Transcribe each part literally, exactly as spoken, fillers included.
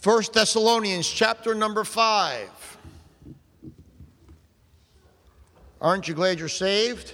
First Thessalonians chapter number five. Aren't you glad you're saved?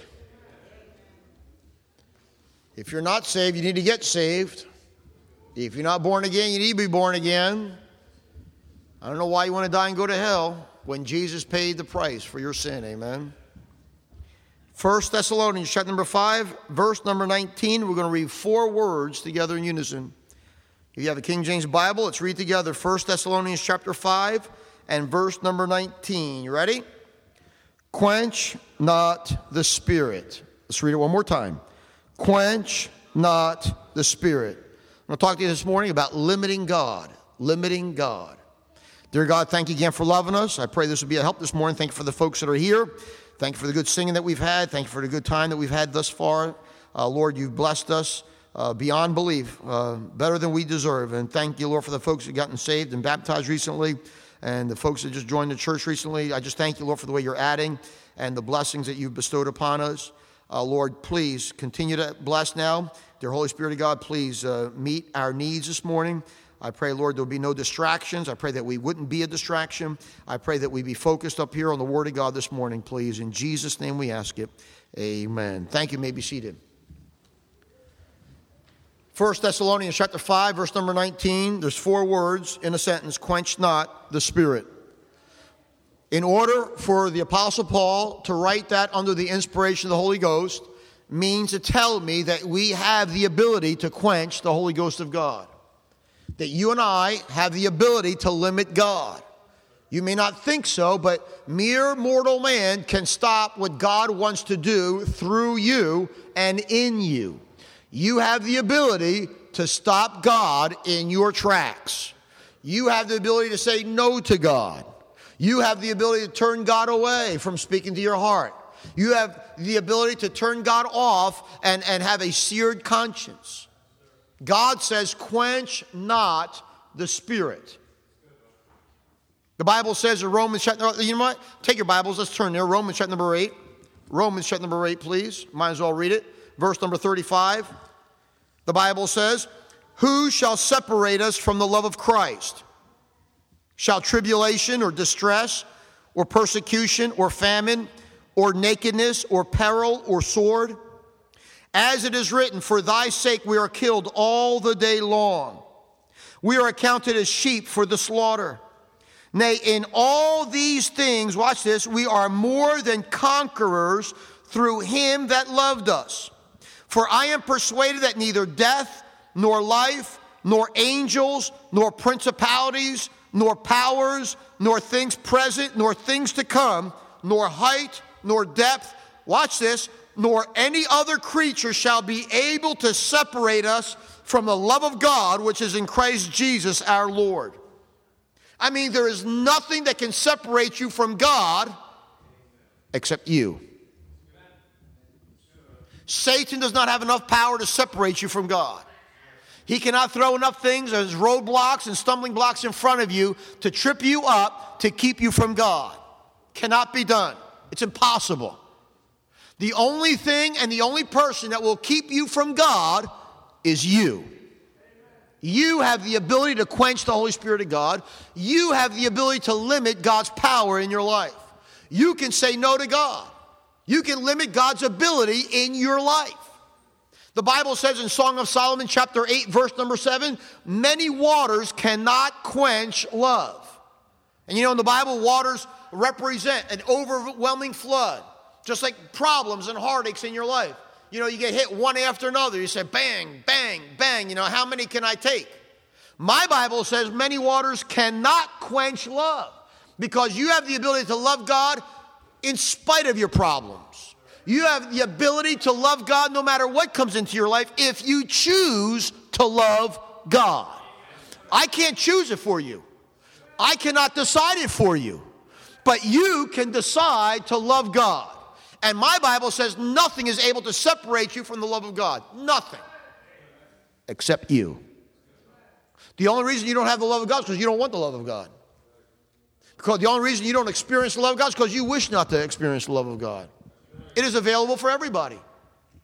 If you're not saved, you need to get saved. If you're not born again, you need to be born again. I don't know why you want to die and go to hell when Jesus paid the price for your sin. Amen. First Thessalonians chapter number five, verse number nineteen. We're going to read four words together in unison. If you have a King James Bible, let's read together First Thessalonians chapter five and verse number nineteen. You ready? Quench not the Spirit. Let's read it one more time. Quench not the Spirit. I'm going to talk to you this morning about limiting God. Limiting God. Dear God, thank you again for loving us. I pray this will be a help this morning. Thank you for the folks that are here. Thank you for the good singing that we've had. Thank you for the good time that we've had thus far. Uh, Lord, you've blessed us uh, beyond belief, uh, better than we deserve. And thank you, Lord, for the folks that have gotten saved and baptized recently and the folks that just joined the church recently. I just thank you, Lord, for the way you're adding and the blessings that you've bestowed upon us. Uh, Lord, please continue to bless now. Dear Holy Spirit of God, please uh, meet our needs this morning. I pray, Lord, there will be no distractions. I pray that we wouldn't be a distraction. I pray that we be focused up here on the Word of God this morning, please. In Jesus' name we ask it. Amen. Thank you. You may be seated. First Thessalonians chapter five, verse number nineteen. There's four words in a sentence. Quench not the Spirit. In order for the Apostle Paul to write that under the inspiration of the Holy Ghost means to tell me that we have the ability to quench the Holy Ghost of God. That you and I have the ability to limit God. You may not think so, but mere mortal man can stop what God wants to do through you and in you. You have the ability to stop God in your tracks. You have the ability to say no to God. You have the ability to turn God away from speaking to your heart. You have the ability to turn God off and, and have a seared conscience. God says, quench not the Spirit. The Bible says in Romans chapter, you know what? Take your Bibles, let's turn there. Romans chapter number eight. Romans chapter number eight, please. Might as well read it. Verse number thirty-five. The Bible says, who shall separate us from the love of Christ? Shall tribulation or distress or persecution or famine or nakedness or peril or sword? As it is written, for thy sake we are killed all the day long. We are accounted as sheep for the slaughter. Nay, in all these things, watch this, we are more than conquerors through him that loved us. For I am persuaded that neither death, nor life, nor angels, nor principalities, nor powers, nor things present, nor things to come, nor height, nor depth, watch this, nor any other creature shall be able to separate us from the love of God, which is in Christ Jesus our Lord. I mean, there is nothing that can separate you from God except you. Satan does not have enough power to separate you from God. He cannot throw enough things as roadblocks and stumbling blocks in front of you to trip you up to keep you from God. Cannot be done. It's impossible. The only thing and the only person that will keep you from God is you. You have the ability to quench the Holy Spirit of God. You have the ability to limit God's power in your life. You can say no to God. You can limit God's ability in your life. The Bible says in Song of Solomon chapter eight, verse number seven, many waters cannot quench love. And you know in the Bible, waters represent an overwhelming flood. Just like problems and heartaches in your life. You know, you get hit one after another. You say, bang, bang, bang. You know, how many can I take? My Bible says many waters cannot quench love because you have the ability to love God in spite of your problems. You have the ability to love God no matter what comes into your life if you choose to love God. I can't choose it for you. I cannot decide it for you. But you can decide to love God. And my Bible says nothing is able to separate you from the love of God. Nothing. Except you. The only reason you don't have the love of God is because you don't want the love of God. Because the only reason you don't experience the love of God is because you wish not to experience the love of God. It is available for everybody.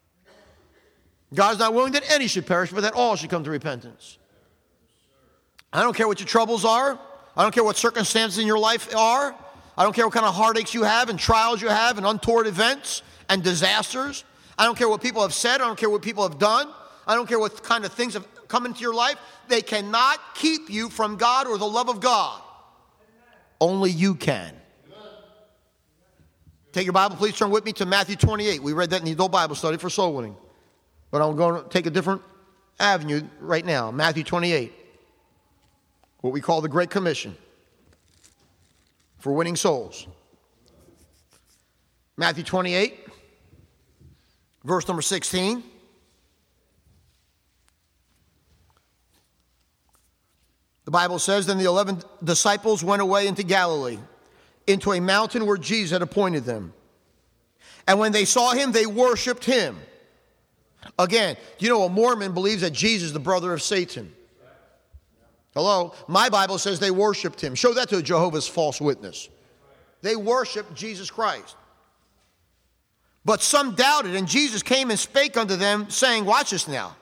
God is not willing that any should perish, but that all should come to repentance. I don't care what your troubles are. I don't care what circumstances in your life are. I don't care what kind of heartaches you have and trials you have and untoward events and disasters. I don't care what people have said. I don't care what people have done. I don't care what kind of things have come into your life. They cannot keep you from God or the love of God. Only you can. Take your Bible, please turn with me to Matthew twenty-eight. We read that in the adult Bible study for soul winning. But I'm going to take a different avenue right now. Matthew twenty-eight. What we call the Great Commission for winning souls. Matthew twenty-eight, verse number sixteen. The Bible says, then the eleven disciples went away into Galilee, into a mountain where Jesus had appointed them. And when they saw him, they worshiped him. Again, you know, a Mormon believes that Jesus is the brother of Satan. Hello? My Bible says they worshiped him. Show that to a Jehovah's false witness. They worshiped Jesus Christ. But some doubted, and Jesus came and spake unto them, saying, watch this now.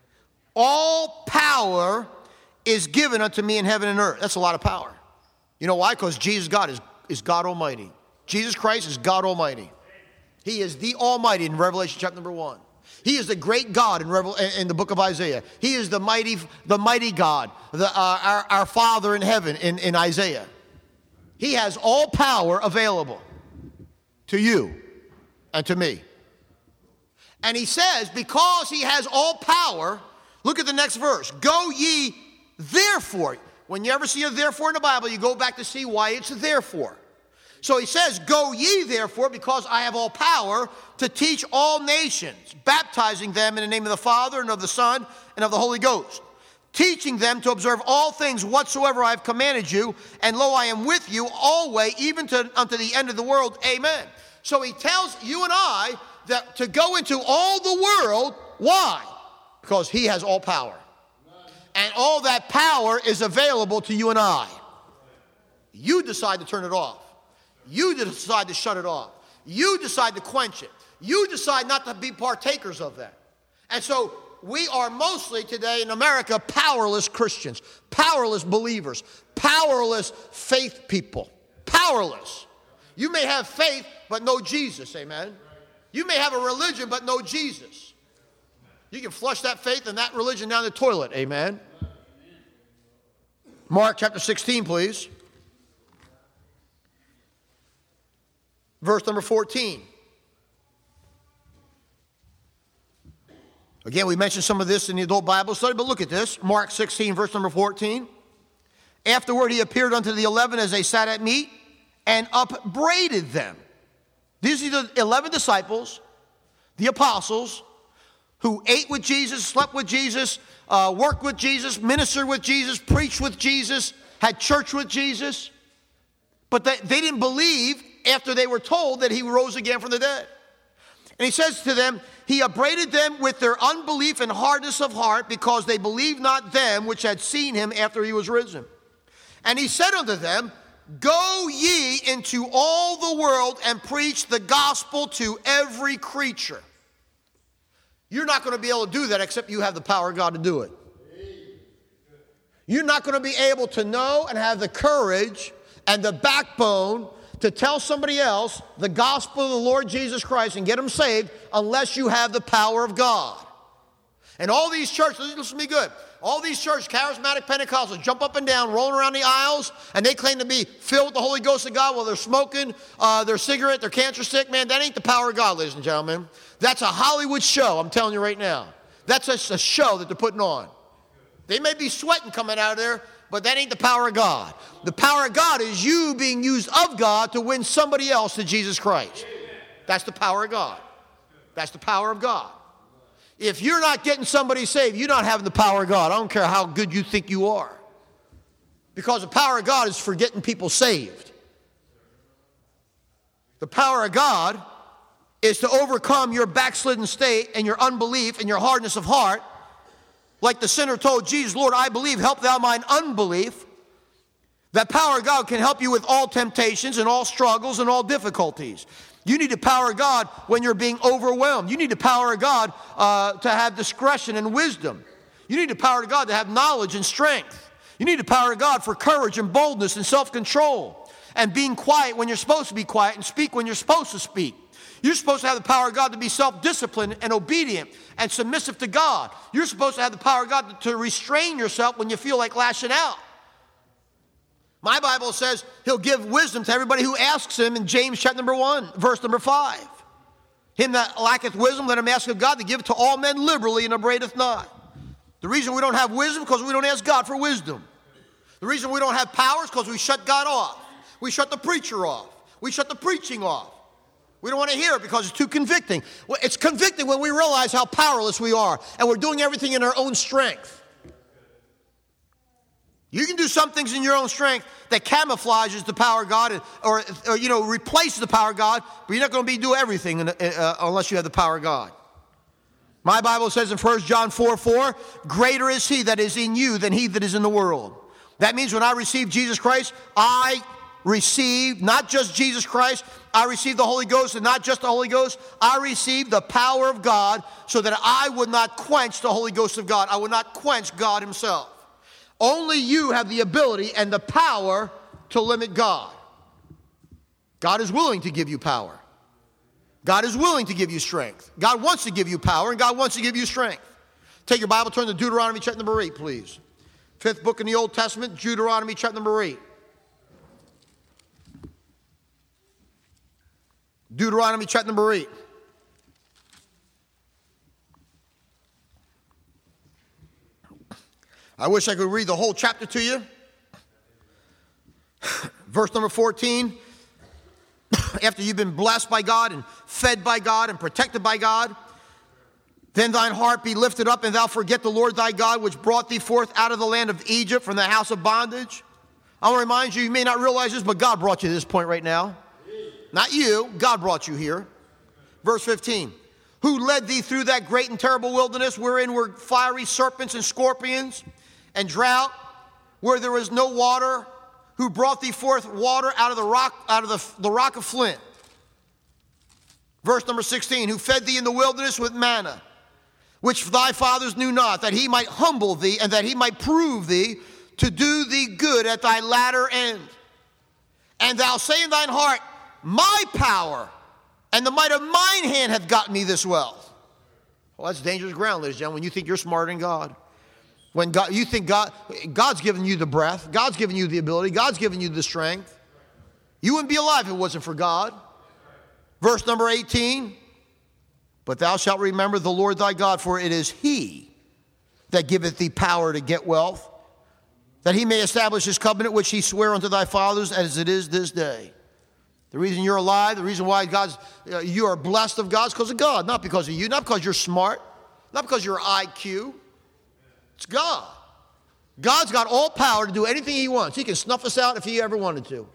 All power is given unto me in heaven and earth. That's a lot of power. You know why? Because Jesus God is, is God Almighty. Jesus Christ is God Almighty. He is the Almighty in Revelation chapter number one. He is the great God in, Revel- in the book of Isaiah. He is the mighty, the mighty God, the, uh, our, our Father in heaven in, in Isaiah. He has all power available to you and to me. And he says, because he has all power, look at the next verse. Go ye therefore. When you ever see a therefore in the Bible, you go back to see why it's a therefore. So he says, go ye therefore, because I have all power to teach all nations, baptizing them in the name of the Father and of the Son and of the Holy Ghost, teaching them to observe all things whatsoever I have commanded you, and lo, I am with you always, even to, unto the end of the world. Amen. So he tells you and I that to go into all the world. Why? Because he has all power. And all that power is available to you and I. You decide to turn it off. You decide to shut it off. You decide to quench it. You decide not to be partakers of that. And so we are mostly today in America powerless Christians, powerless believers, powerless faith people. Powerless. You may have faith, but no Jesus, amen? You may have a religion, but no Jesus. You can flush that faith and that religion down the toilet, amen? Mark chapter sixteen, please. Verse number fourteen. Again, we mentioned some of this in the adult Bible study, but look at this. Mark sixteen, verse number fourteen. Afterward, he appeared unto the eleven as they sat at meat and upbraided them. These are the eleven disciples, the apostles, who ate with Jesus, slept with Jesus, uh, worked with Jesus, ministered with Jesus, preached with Jesus, had church with Jesus. But they, they didn't believe after they were told that he rose again from the dead. And he says to them, he upbraided them with their unbelief and hardness of heart, because they believed not them which had seen him after he was risen. And he said unto them, go ye into all the world and preach the gospel to every creature. You're not going to be able to do that except you have the power of God to do it. You're not going to be able to know and have the courage and the backbone to tell somebody else the gospel of the Lord Jesus Christ and get them saved unless you have the power of God. And all these churches, listen to me good, all these churches, charismatic Pentecostals, jump up and down, rolling around the aisles, and they claim to be filled with the Holy Ghost of God while they're smoking uh, their cigarette, they're cancer sick. Man, that ain't the power of God, ladies and gentlemen. That's a Hollywood show, I'm telling you right now. That's just a show that they're putting on. They may be sweating coming out of there, but that ain't the power of God. The power of God is you being used of God to win somebody else to Jesus Christ. That's the power of God. That's the power of God. If you're not getting somebody saved, you're not having the power of God. I don't care how good you think you are. Because the power of God is for getting people saved. The power of God is to overcome your backslidden state and your unbelief and your hardness of heart. Like the sinner told Jesus, Lord, I believe, help thou mine unbelief. That power of God can help you with all temptations and all struggles and all difficulties. You need the power of God when you're being overwhelmed. You need the power of God uh, to have discretion and wisdom. You need the power of God to have knowledge and strength. You need the power of God for courage and boldness and self-control and being quiet when you're supposed to be quiet and speak when you're supposed to speak. You're supposed to have the power of God to be self-disciplined and obedient and submissive to God. You're supposed to have the power of God to restrain yourself when you feel like lashing out. My Bible says he'll give wisdom to everybody who asks him in James chapter number one, verse number five. Him that lacketh wisdom, let him ask of God to give to all men liberally and upbraideth not. The reason we don't have wisdom is because we don't ask God for wisdom. The reason we don't have power is because we shut God off. We shut the preacher off. We shut the preaching off. We don't want to hear it because it's too convicting. Well, it's convicting when we realize how powerless we are and we're doing everything in our own strength. You can do some things in your own strength that camouflages the power of God or, or you know, replaces the power of God, but you're not going to be do everything in, uh, unless you have the power of God. My Bible says in First John four four, greater is he that is in you than he that is in the world. That means when I received Jesus Christ, I received not just Jesus Christ, I received the Holy Ghost, and not just the Holy Ghost, I received the power of God so that I would not quench the Holy Ghost of God. I would not quench God himself. Only you have the ability and the power to limit God. God is willing to give you power. God is willing to give you strength. God wants to give you power, and God wants to give you strength. Take your Bible, turn to Deuteronomy chapter number eight, please. Fifth book in the Old Testament, Deuteronomy chapter number eight. Deuteronomy chapter number eight. I wish I could read the whole chapter to you. Verse number fourteen. After you've been blessed by God and fed by God and protected by God, then thine heart be lifted up, and thou forget the Lord thy God, which brought thee forth out of the land of Egypt from the house of bondage. I want to remind you, you may not realize this, but God brought you to this point right now. Not you, God brought you here. Verse fifteen. Who led thee through that great and terrible wilderness, wherein were fiery serpents and scorpions and drought, where there was no water, who brought thee forth water out of the rock, out of the, the rock of flint. Verse number sixteen, who fed thee in the wilderness with manna, which thy fathers knew not, that he might humble thee, and that he might prove thee, to do thee good at thy latter end. And thou say in thine heart, my power and the might of mine hand hath gotten me this wealth. Well, that's dangerous ground, ladies and gentlemen, when you think you're smarter than God. When God, you think God, God's given you the breath, God's given you the ability, God's given you the strength. You wouldn't be alive if it wasn't for God. Verse number eighteen, but thou shalt remember the Lord thy God, for it is he that giveth thee power to get wealth, that he may establish his covenant which he sware unto thy fathers as it is this day. The reason you're alive, the reason why God's, uh, you are blessed of God is because of God, not because of you, not because you're smart, not because you're I Q. It's God. God's got all power to do anything he wants. He can snuff us out if he ever wanted to.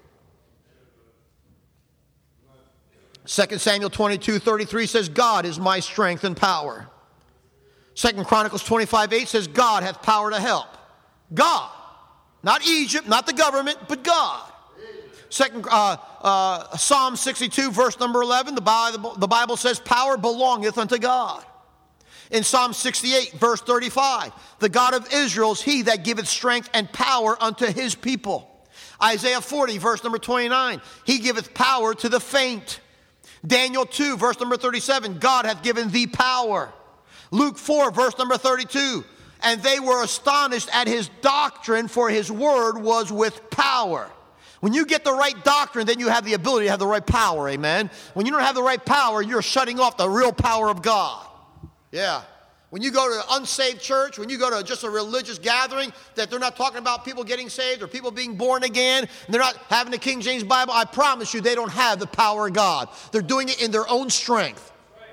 Second Samuel twenty-two thirty-three says, God is my strength and power. Second Chronicles twenty-five eight says, God hath power to help. God. Not Egypt, not the government, but God. Second, uh, uh, Psalm sixty-two, verse number eleven, the Bible, the Bible says, power belongeth unto God. In Psalm sixty-eight, verse thirty-five, the God of Israel is he that giveth strength and power unto his people. Isaiah forty, verse number twenty-nine, he giveth power to the faint. Daniel two, verse number thirty-seven, God hath given thee power. Luke four, verse number thirty-two, and they were astonished at his doctrine, for his word was with power. When you get the right doctrine, then you have the ability to have the right power, amen? When you don't have the right power, you're shutting off the real power of God. Yeah. When you go to an unsaved church, when you go to just a religious gathering, that they're not talking about people getting saved or people being born again, and they're not having the King James Bible, I promise you they don't have the power of God. They're doing it in their own strength.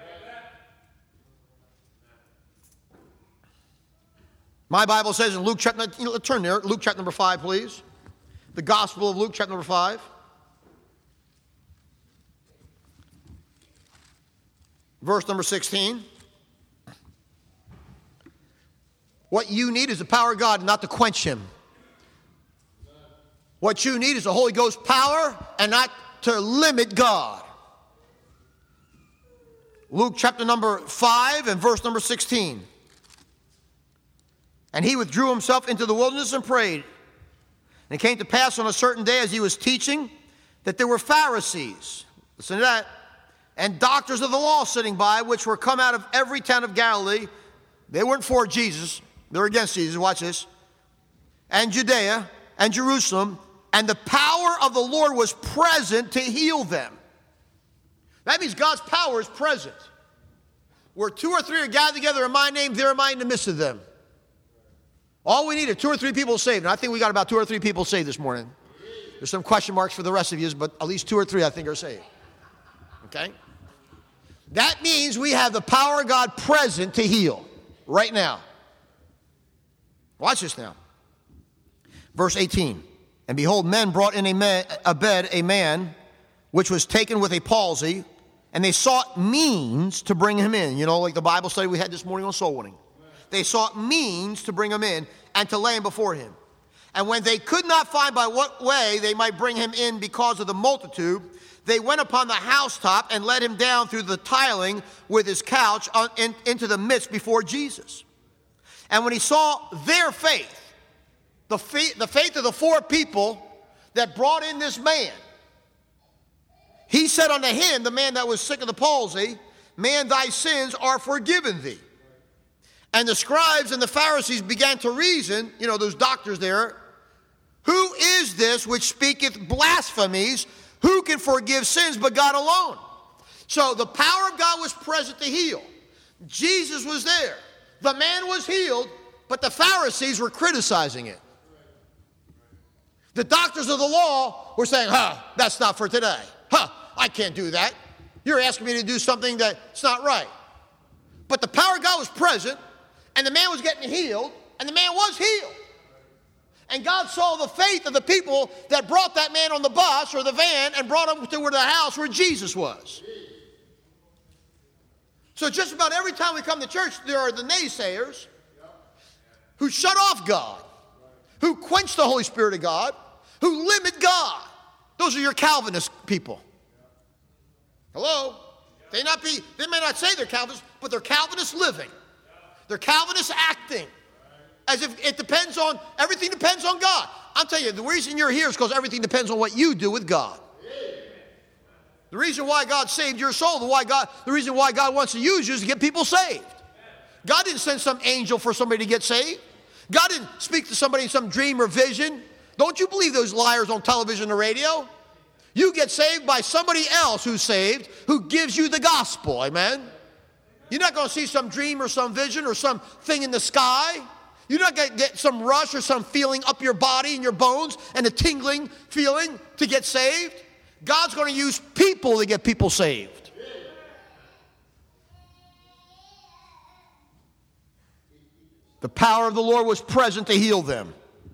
My Bible says in Luke chapter, turn there, Luke chapter number five, please. The Gospel of Luke chapter number five. Verse number sixteen. What you need is the power of God, not to quench him. What you need is the Holy Ghost power and not to limit God. Luke chapter number five and verse number sixteen. And he withdrew himself into the wilderness and prayed, And it came to pass on a certain day as he was teaching that there were Pharisees, listen to that, and doctors of the law sitting by, which were come out of every town of Galilee. They weren't for Jesus. They were against Jesus. Watch this. And Judea and Jerusalem. And the power of the Lord was present to heal them. That means God's power is present. Where two or three are gathered together in my name, there am I in the midst of them. All we need are two or three people saved. And I think we got about two or three people saved this morning. There's some question marks for the rest of you, but at least two or three I think are saved. Okay? That means we have the power of God present to heal right now. Watch this now. Verse eighteen. And behold, men brought in a, man, a bed a man which was taken with a palsy, and they sought means to bring him in. You know, like the Bible study we had this morning on soul winning. They sought means to bring him in and to lay him before him. And when they could not find by what way they might bring him in because of the multitude, they went upon the housetop and let him down through the tiling with his couch on, in, into the midst before Jesus. And when he saw their faith, the faith, the faith of the four people that brought in this man, he said unto him, the man that was sick of the palsy, man, thy sins are forgiven thee. And the scribes and the Pharisees began to reason, you know, those doctors there, who is this which speaketh blasphemies? Who can forgive sins but God alone? So the power of God was present to heal. Jesus was there. The man was healed, but the Pharisees were criticizing it. The doctors of the law were saying, huh, that's not for today. Huh, I can't do that. You're asking me to do something that's not right. But the power of God was present, and the man was getting healed, and the man was healed. And God saw the faith of the people that brought that man on the bus or the van and brought him to the house where Jesus was. So just about every time we come to church, there are the naysayers who shut off God, who quench the Holy Spirit of God, who limit God. Those are your Calvinist people. Hello? They not be, they may not say they're Calvinists, but they're Calvinist living. They're Calvinist acting. As if it depends on, everything depends on God. I'm telling you, the reason you're here is because everything depends on what you do with God. The reason why God saved your soul, the, why God, the reason why God wants to use you is to get people saved. God didn't send some angel for somebody to get saved. God didn't speak to somebody in some dream or vision. Don't you believe those liars on television or radio? You get saved by somebody else who's saved, who gives you the gospel, amen? You're not going to see some dream or some vision or some thing in the sky. You're not going to get some rush or some feeling up your body and your bones and a tingling feeling to get saved. God's going to use people to get people saved. The power of the Lord was present to heal them.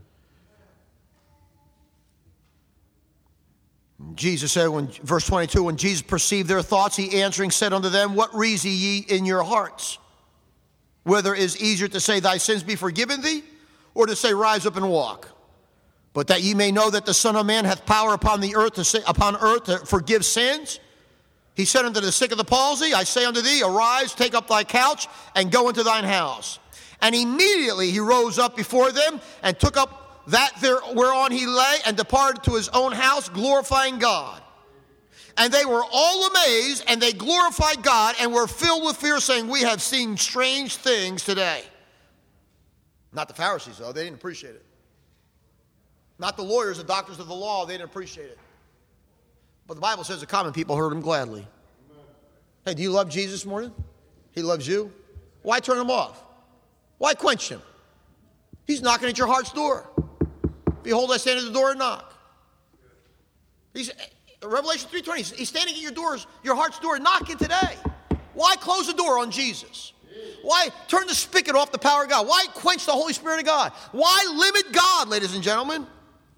Jesus said, when verse twenty-two, when Jesus perceived their thoughts, he answering said unto them, what reason ye in your hearts? Whether it is easier to say, thy sins be forgiven thee, or to say, rise up and walk. But that ye may know that the Son of Man hath power upon the earth to say, upon earth to forgive sins. He said unto the sick of the palsy, I say unto thee, arise, take up thy couch, and go into thine house. And immediately he rose up before them, and took up that there whereon he lay, and departed to his own house, glorifying God. And they were all amazed, and they glorified God, and were filled with fear, saying, we have seen strange things today. Not the Pharisees, though. They didn't appreciate it. Not the lawyers, the doctors of the law. They didn't appreciate it. But the Bible says the common people heard him gladly. Hey, do you love Jesus this morning? He loves you. Why turn him off? Why quench him? He's knocking at your heart's door. Behold, I stand at the door and knock. He's... Revelation three twenty, he's standing at your doors, your heart's door, knocking today. Why close the door on Jesus? Why turn the spigot off the power of God? Why quench the Holy Spirit of God? Why limit God, ladies and gentlemen?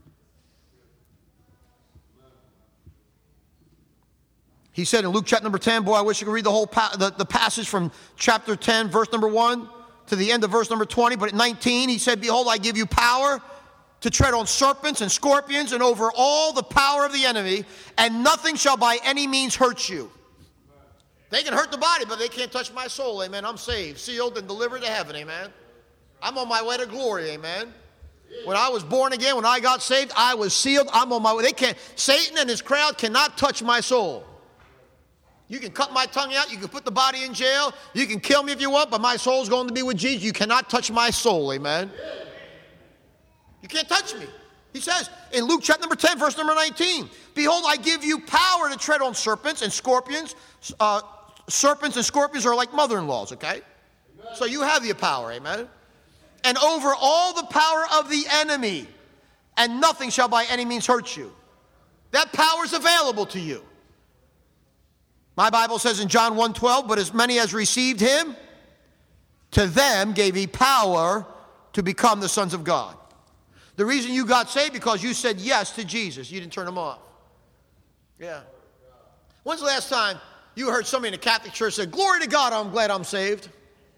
He said in Luke chapter number ten, boy, I wish I could read the whole pa- the, the passage from chapter ten, verse number one to the end of verse number twenty. But at nineteen, he said, behold, I give you power to tread on serpents and scorpions and over all the power of the enemy, and nothing shall by any means hurt you. They can hurt the body, but they can't touch my soul, amen. I'm saved, sealed, and delivered to heaven, amen. I'm on my way to glory, amen. When I was born again, when I got saved, I was sealed. I'm on my way. They can't, Satan and his crowd cannot touch my soul. You can cut my tongue out. You can put the body in jail. You can kill me if you want, but my soul's going to be with Jesus. You cannot touch my soul, amen? You can't touch me. He says in Luke chapter number ten, verse number nineteen, behold, I give you power to tread on serpents and scorpions. Uh, serpents and scorpions are like mother-in-laws, okay? Amen. So you have the power, amen? And over all the power of the enemy, and nothing shall by any means hurt you. That power is available to you. My Bible says in John one twelve, but as many as received him, to them gave he power to become the sons of God. The reason you got saved because you said yes to Jesus. You didn't turn him off. Yeah. When's the last time you heard somebody in the Catholic Church say, glory to God, I'm glad I'm saved?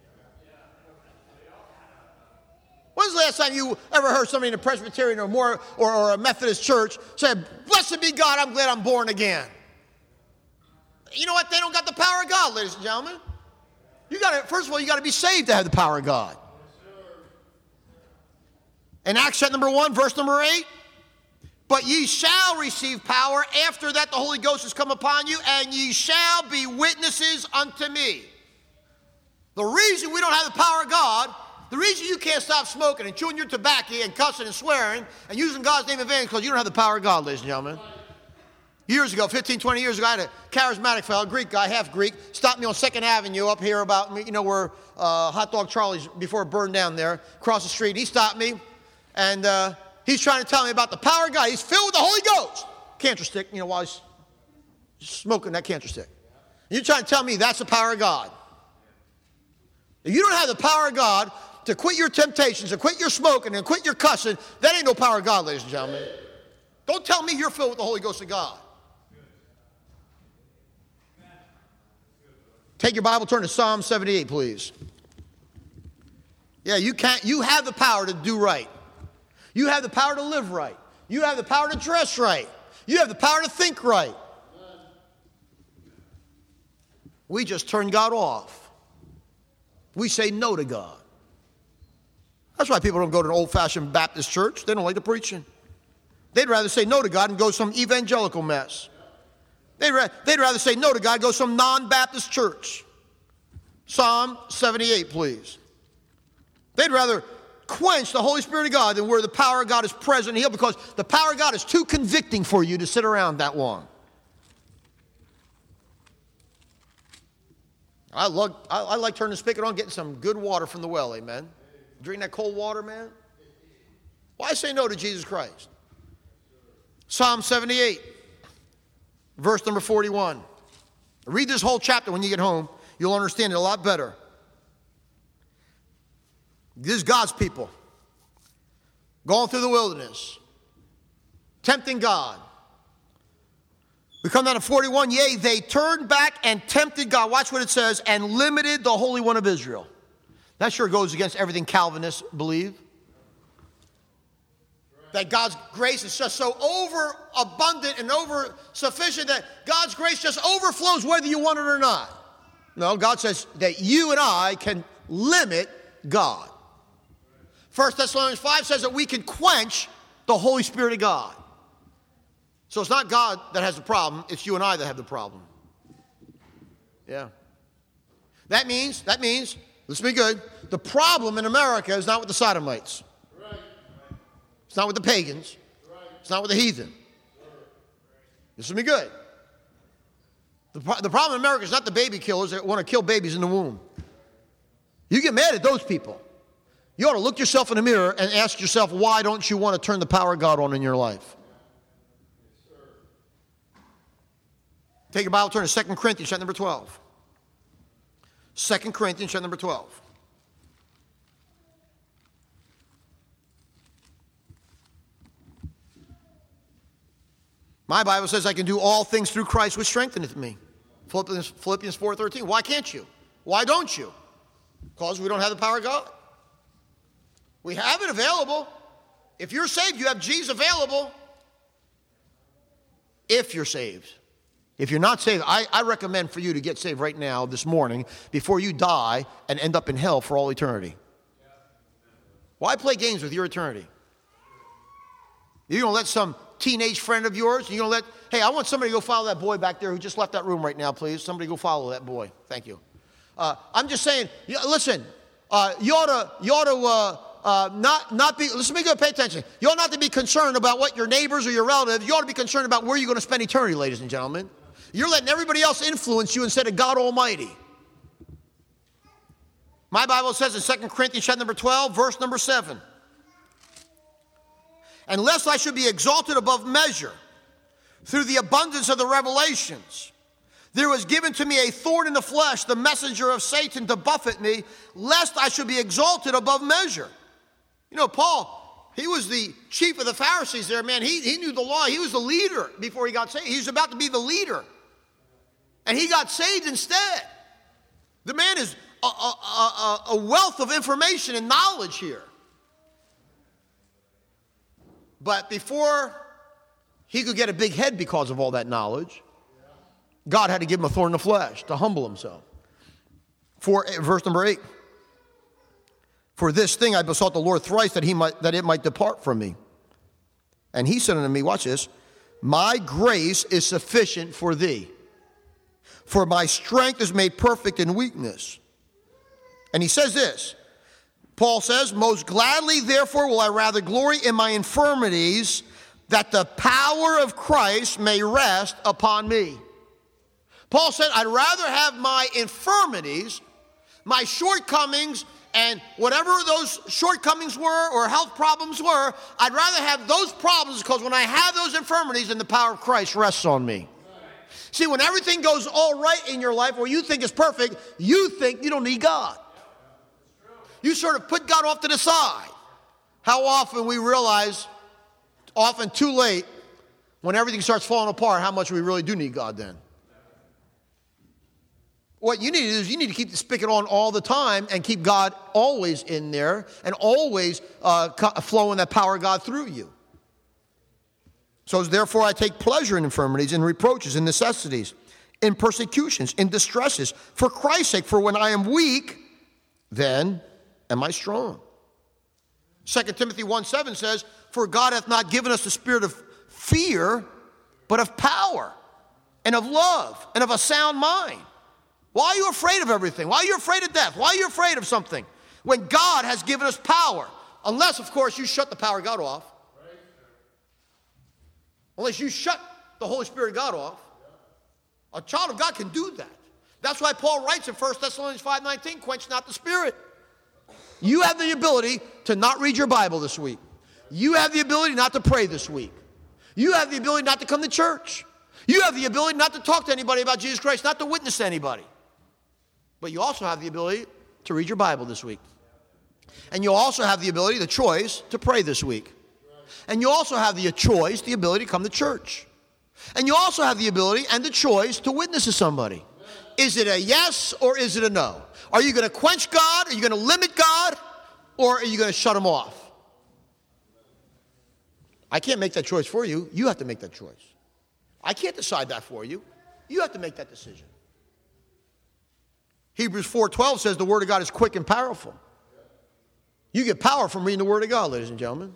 When's the last time you ever heard somebody in a Presbyterian or more or, or a Methodist church say, blessed be God, I'm glad I'm born again? You know what? They don't got the power of God, ladies and gentlemen. You got to, first of all, you got to be saved to have the power of God. In Acts chapter number one, verse number eight, but ye shall receive power after that the Holy Ghost has come upon you, and ye shall be witnesses unto me. The reason we don't have the power of God, the reason you can't stop smoking and chewing your tobacco and cussing and swearing and using God's name in vain is because you don't have the power of God, ladies and gentlemen. Years ago, fifteen, twenty years ago, I had a charismatic fellow, Greek guy, half Greek, stopped me on second Avenue up here about, you know, where uh, Hot Dog Charlie's before it burned down there, across the street. He stopped me, and uh, he's trying to tell me about the power of God. He's filled with the Holy Ghost. Cancer stick, you know, while he's smoking that cancer stick. You're trying to tell me that's the power of God. If you don't have the power of God to quit your temptations, to quit your smoking, and quit your cussing, that ain't no power of God, ladies and gentlemen. Don't tell me you're filled with the Holy Ghost of God. Take your Bible, turn to Psalm seventy-eight, please. Yeah, you can't, you have the power to do right. You have the power to live right. You have the power to dress right. You have the power to think right. We just turn God off. We say no to God. That's why people don't go to an old-fashioned Baptist church. They don't like the preaching. They'd rather say no to God and go to some evangelical mess. They'd, ra- they'd rather say no to God and go to some non-Baptist church. Psalm seventy-eight, please. They'd rather quench the Holy Spirit of God than where the power of God is present and healed, because the power of God is too convicting for you to sit around that long. I, love, I, I like turning the spigot on, getting some good water from the well, amen. Drink that cold water, man. Why say no to Jesus Christ? Psalm seventy-eight, verse number forty-one. Read this whole chapter when you get home. You'll understand it a lot better. This is God's people going through the wilderness, tempting God. We come down to forty-one. Yea, they turned back and tempted God. Watch what it says. And limited the Holy One of Israel. That sure goes against everything Calvinists believe. That God's grace is just so overabundant and over sufficient that God's grace just overflows whether you want it or not. No, God says that you and I can limit God. First Thessalonians five says that we can quench the Holy Spirit of God. So it's not God that has the problem, it's you and I that have the problem. Yeah. That means, that means, listen to me good, the problem in America is not with the sodomites. It's not with the pagans. It's not with the heathen. Listen to me good. The, pro- the problem in America is not the baby killers that want to kill babies in the womb. You get mad at those people. You ought to look yourself in the mirror and ask yourself, why don't you want to turn the power of God on in your life? Take your Bible, turn to Second Corinthians chapter number twelve. Second Corinthians chapter number twelve. My Bible says I can do all things through Christ which strengtheneth me. Philippians, Philippians four thirteen. Why can't you? Why don't you? Because we don't have the power of God. We have it available. If you're saved, you have Jesus available. If you're saved. If you're not saved, I, I recommend for you to get saved right now, this morning, before you die and end up in hell for all eternity. Why play games with your eternity? You're going to let some teenage friend of yours, you're going to let, hey, I want somebody to go follow that boy back there who just left that room right now, please. Somebody go follow that boy. Thank you. Uh, I'm just saying, listen, uh, you ought to, you ought to uh, uh, not, not be, listen to me, pay attention. You ought not to be concerned about what your neighbors or your relatives, you ought to be concerned about where you're going to spend eternity, ladies and gentlemen. You're letting everybody else influence you instead of God Almighty. My Bible says in Second Corinthians chapter number twelve, verse number seven, and lest I should be exalted above measure through the abundance of the revelations, there was given to me a thorn in the flesh, the messenger of Satan, to buffet me, lest I should be exalted above measure. You know, Paul, he was the chief of the Pharisees there, man. He, he knew the law. He was the leader before he got saved. He was about to be the leader. And he got saved instead. The man is a, a, a, a wealth of information and knowledge here. But before he could get a big head because of all that knowledge, God had to give him a thorn in the flesh to humble himself. For verse number eight, for this thing I besought the Lord thrice that he might that it might depart from me. And he said unto me, watch this, my grace is sufficient for thee, for my strength is made perfect in weakness. And he says this, Paul says, most gladly therefore will I rather glory in my infirmities, that the power of Christ may rest upon me. Paul said, I'd rather have my infirmities, my shortcomings, and whatever those shortcomings were or health problems were, I'd rather have those problems because when I have those infirmities, then the power of Christ rests on me. See, when everything goes all right in your life, or you think it's perfect, you think you don't need God. You sort of put God off to the side. How often we realize, often too late, when everything starts falling apart, how much we really do need God then. What you need to do is you need to keep the spigot on all the time and keep God always in there and always uh, flowing that power of God through you. So therefore I take pleasure in infirmities, in reproaches, in necessities, in persecutions, in distresses, for Christ's sake. For when I am weak, then am I strong. Second Timothy one seven says, for God hath not given us the spirit of fear, but of power and of love and of a sound mind. Why are you afraid of everything? Why are you afraid of death? Why are you afraid of something? When God has given us power. Unless, of course, you shut the power of God off. Unless you shut the Holy Spirit of God off. A child of God can do that. That's why Paul writes in First Thessalonians five nineteen, quench not the spirit. You have the ability to not read your Bible this week. You have the ability not to pray this week. You have the ability not to come to church. You have the ability not to talk to anybody about Jesus Christ, not to witness to anybody. But you also have the ability to read your Bible this week. And you also have the ability, the choice, to pray this week. And you also have the choice, the ability to come to church. And you also have the ability and the choice to witness to somebody. Is it a yes or is it a no? Are you going to quench God? Are you going to limit God? Or are you going to shut him off? I can't make that choice for you. You have to make that choice. I can't decide that for you. You have to make that decision. Hebrews four twelve says the Word of God is quick and powerful. You get power from reading the Word of God, ladies and gentlemen.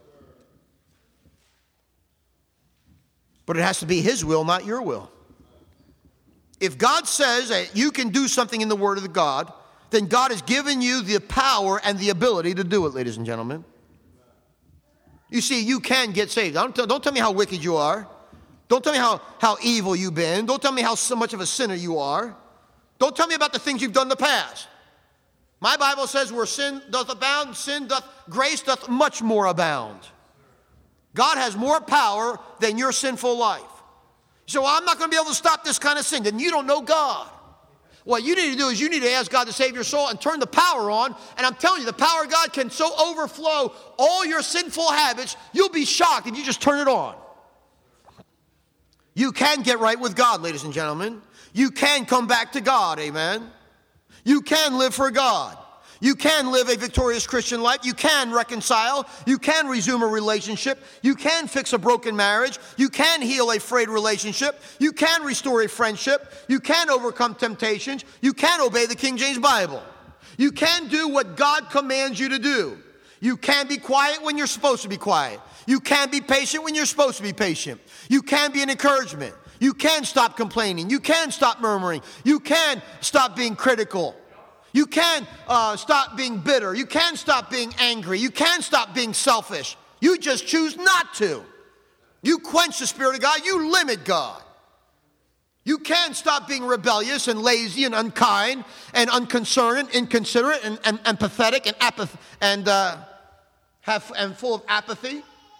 But it has to be His will, not your will. If God says that you can do something in the Word of God, then God has given you the power and the ability to do it, ladies and gentlemen. You see, you can get saved. Don't tell, don't tell me how wicked you are. Don't tell me how, how evil you've been. Don't tell me how so much of a sinner you are. Don't tell me about the things you've done in the past. My Bible says where sin doth abound, sin doth, grace doth much more abound. God has more power than your sinful life. So well, I'm not going to be able to stop this kind of sin. Then you don't know God. What you need to do is you need to ask God to save your soul and turn the power on. And I'm telling you, the power of God can so overflow all your sinful habits, you'll be shocked if you just turn it on. You can get right with God, ladies and gentlemen. You can come back to God, amen. You can live for God. You can live a victorious Christian life. You can reconcile. You can resume a relationship. You can fix a broken marriage. You can heal a frayed relationship. You can restore a friendship. You can overcome temptations. You can obey the King James Bible. You can do what God commands you to do. You can be quiet when you're supposed to be quiet. You can be patient when you're supposed to be patient. You can be an encouragement. You can stop complaining. You can stop murmuring. You can stop being critical. You can uh, stop being bitter. You can stop being angry. You can stop being selfish. You just choose not to. You quench the Spirit of God. You limit God. You can stop being rebellious and lazy and unkind and unconcerned and inconsiderate and, and, and pathetic and apath- and uh, have and full of apathy.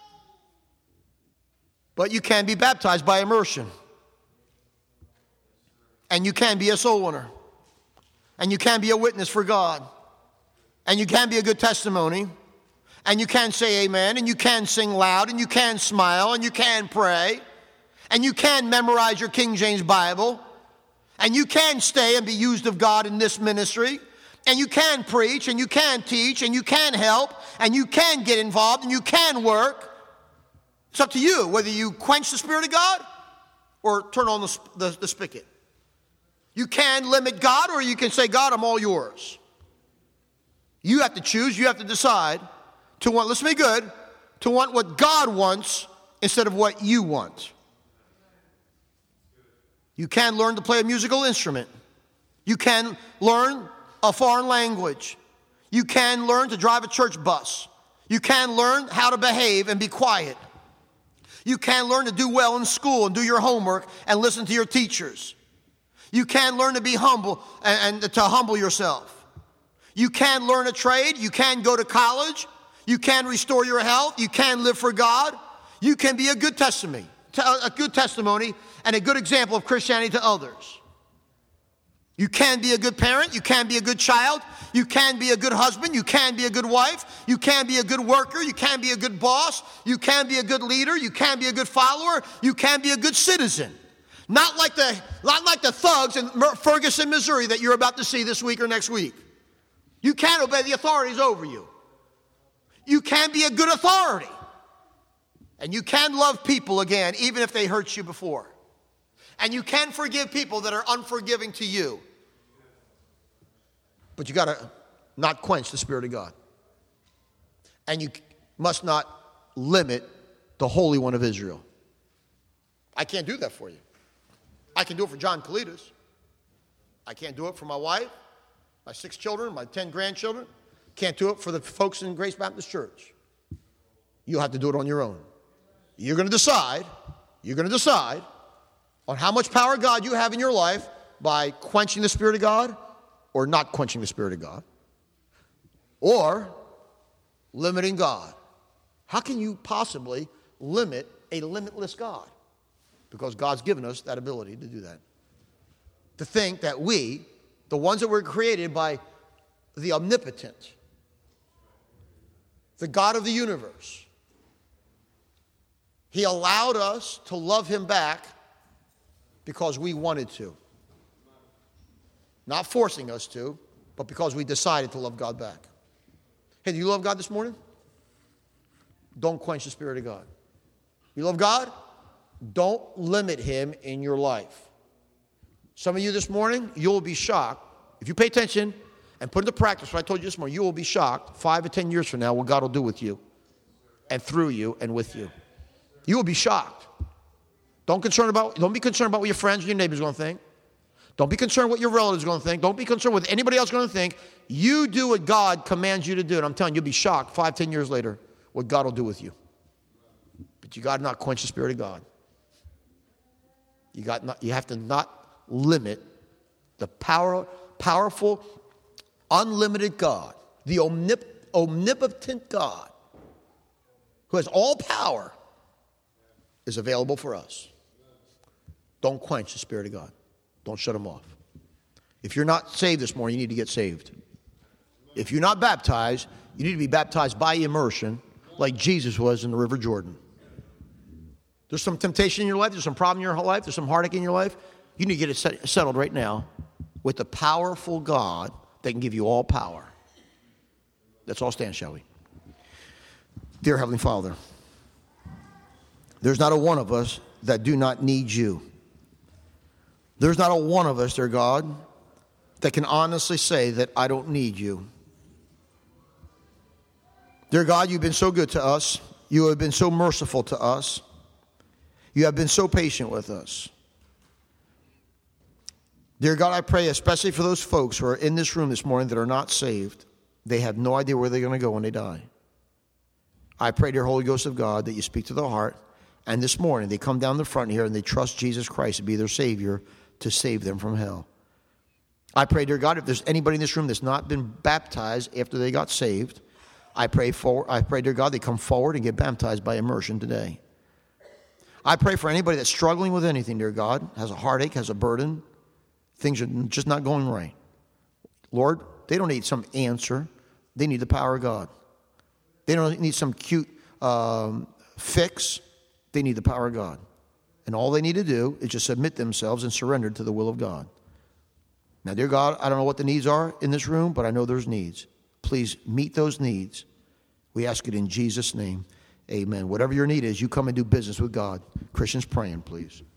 But you can be baptized by immersion. And you can be a soul winner. And you can be a witness for God. And you can be a good testimony. And you can say amen. And you can sing loud. And you can smile. And you can pray. And you can memorize your King James Bible. And you can stay and be used of God in this ministry. And you can preach. And you can teach. And you can help. And you can get involved. And you can work. It's up to you whether you quench the Spirit of God or turn on the, the, the spigot. You can limit God, or you can say, God, I'm all yours. You have to choose. You have to decide to want, listen to me good, to want what God wants instead of what you want. You can learn to play a musical instrument. You can learn a foreign language. You can learn to drive a church bus. You can learn how to behave and be quiet. You can learn to do well in school and do your homework and listen to your teachers. You can learn to be humble and, and to humble yourself. You can learn a trade. You can go to college. You can restore your health. You can live for God. You can be a good testimony, a good testimony and a good example of Christianity to others. You can be a good parent. You can be a good child. You can be a good husband. You can be a good wife. You can be a good worker. You can be a good boss. You can be a good leader. You can be a good follower. You can be a good citizen. Not like the, not like the thugs in Ferguson, Missouri that you're about to see this week or next week. You can obey the authorities over you. You can be a good authority. And you can love people again, even if they hurt you before. And you can forgive people that are unforgiving to you. But you got to not quench the Spirit of God. And you must not limit the Holy One of Israel. I can't do that for you. I can do it for John Kalidas. I can't do it for my wife, my six children, my ten grandchildren. Can't do it for the folks in Grace Baptist Church. You'll have to do it on your own. You're going to decide, you're going to decide on how much power God you have in your life by quenching the Spirit of God or not quenching the Spirit of God, or limiting God. How can you possibly limit a limitless God? Because God's given us that ability to do that. To think that we, the ones that were created by the omnipotent, the God of the universe, He allowed us to love Him back because we wanted to. Not forcing us to, but because we decided to love God back. Hey, do you love God this morning? Don't quench the Spirit of God. You love God? Don't limit Him in your life. Some of you this morning, you'll be shocked. If you pay attention and put into practice what I told you this morning, you will be shocked five or ten years from now what God will do with you and through you and with you. You will be shocked. Don't concern about, don't be concerned about what your friends and your neighbors are going to think. Don't be concerned what your relatives are going to think. Don't be concerned what anybody else is going to think. You do what God commands you to do. And I'm telling you, you'll be shocked five, ten years later what God will do with you. But you got to not quench the Spirit of God. You got not, you have to not limit the power, powerful, unlimited God, the omnip, omnipotent God, who has all power, is available for us. Don't quench the Spirit of God. Don't shut Him off. If you're not saved this morning, you need to get saved. If you're not baptized, you need to be baptized by immersion like Jesus was in the River Jordan. There's some temptation in your life. There's some problem in your life. There's some heartache in your life. You need to get it set, settled right now with the powerful God that can give you all power. Let's all stand, shall we? Dear Heavenly Father, there's not a one of us that do not need you. There's not a one of us, dear God, that can honestly say that I don't need you. Dear God, you've been so good to us You have been so merciful to us. You have been so patient with us. Dear God, I pray especially for those folks who are in this room this morning that are not saved. They have no idea where they're going to go when they die. I pray, dear Holy Ghost of God, that you speak to their heart. And this morning they come down the front here and they trust Jesus Christ to be their Savior to save them from hell. I pray, dear God, if there's anybody in this room that's not been baptized after they got saved, I pray, for, I pray, dear God, they come forward and get baptized by immersion today. I pray for anybody that's struggling with anything, dear God, has a heartache, has a burden, things are just not going right. Lord, they don't need some answer. They need the power of God. They don't need some cute um, fix. They need the power of God. And all they need to do is just submit themselves and surrender to the will of God. Now, dear God, I don't know what the needs are in this room, but I know there's needs. Please meet those needs. We ask it in Jesus' name. Amen. Whatever your need is, you come and do business with God. Christians praying, please.